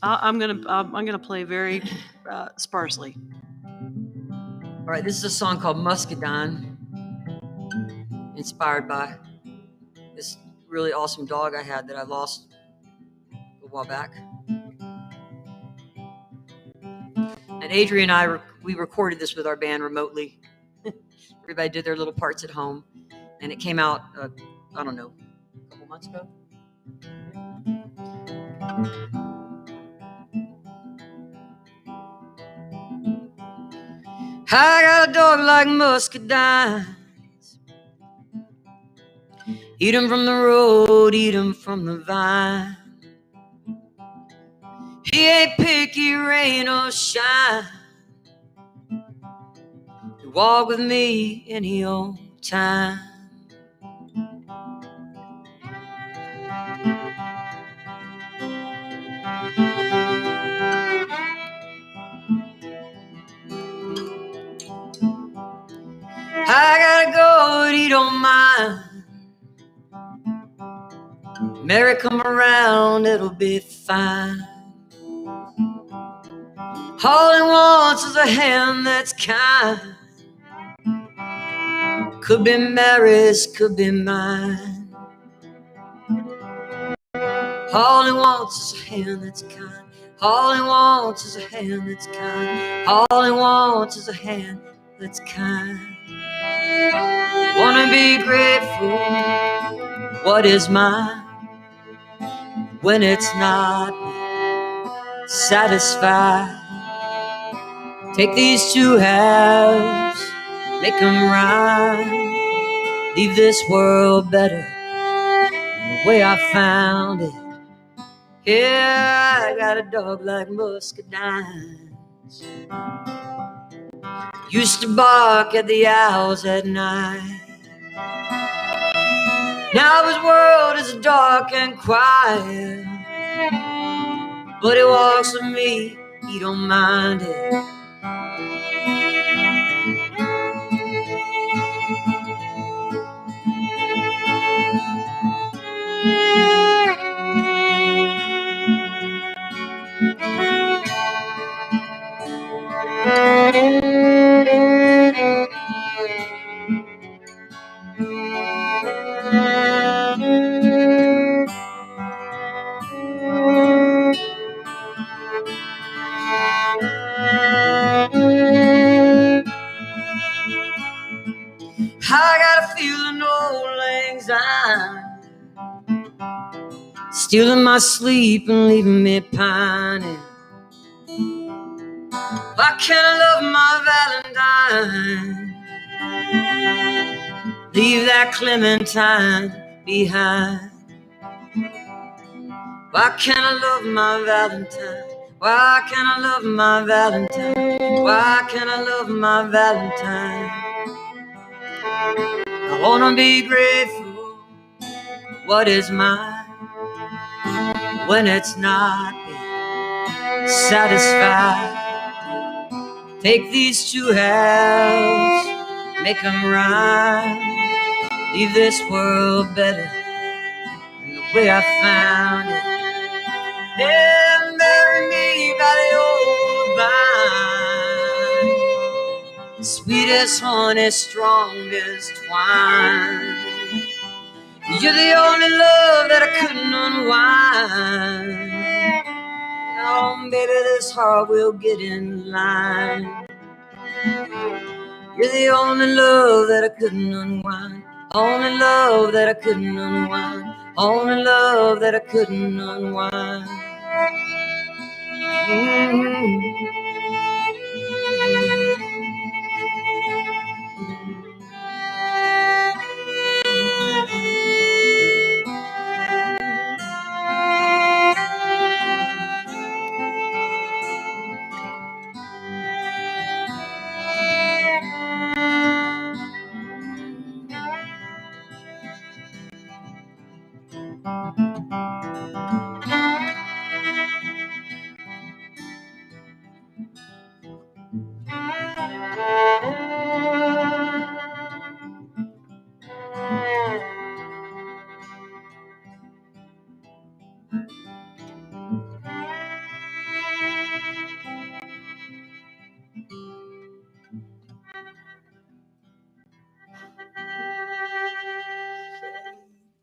I'm gonna play very sparsely. All right, this is a song called Muscadine, inspired by this really awesome dog I had that I lost a while back. And Adrian and I, we recorded this with our band remotely. Everybody did their little parts at home, and it came out, I don't know, a couple months ago. I got a dog like Muscadine. Eat 'em from the road, eat 'em from the vine. He ain't picky, rain or shine. He walk with me any old time. I gotta go, but he don't mind. Mary come around, it'll be fine. All he wants is a hand that's kind. Could be Mary's, could be mine. All he wants is a hand that's kind. All he wants is a hand that's kind. All he wants is a hand that's kind. Wanna be grateful, what is mine, when it's not satisfied. Take these two halves, make them rhyme. Leave this world better the way I found it. Yeah, I got a dog like Muscadine's. Used to bark at the owls at night. Now his world is dark and quiet, but he walks with me, he don't mind it. I got a feeling old lang syne, stealing my sleep and leaving me pining. Why can't I love my Valentine? Leave that Clementine behind. Why can't I love my Valentine? Why can't I love my Valentine? Why can't I love my Valentine? I wanna be grateful, what is mine, when it's not satisfied. Take these two halves, make them rhyme. Leave this world better than the way I found it. Yeah, marry me by the old vine, sweet as honey, strong as twine. You're the only love that I couldn't unwind. Oh, baby, this heart will get in line. You're the only love that I couldn't unwind. Only love that I couldn't unwind. Only love that I couldn't unwind.